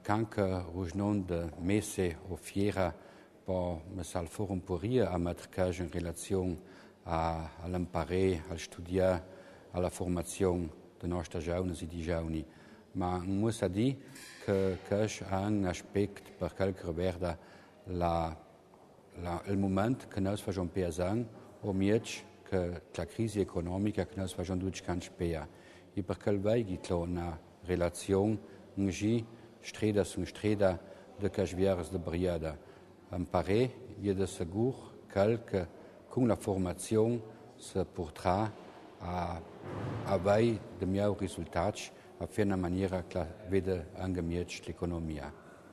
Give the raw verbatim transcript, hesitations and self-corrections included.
canque rugnon de messe o fiera po me sal forum poria a mettre cage en relation a, a l'imparé, al studiar, a la formation de nostra jaunes e di jauni. Ma muss a dir che cage ha un aspect per qualche verda la, la, il moment che noi facciamo pesare o miec che la crisi economica che noi facciamo duci can spea. E per quel vegi una relazione un gi streda su streda de cage vieres de briada. Imparé, je de segur qualche con la formazione se potrà a avere de miei risultati a fare una maniera che vede angemiert l'economia.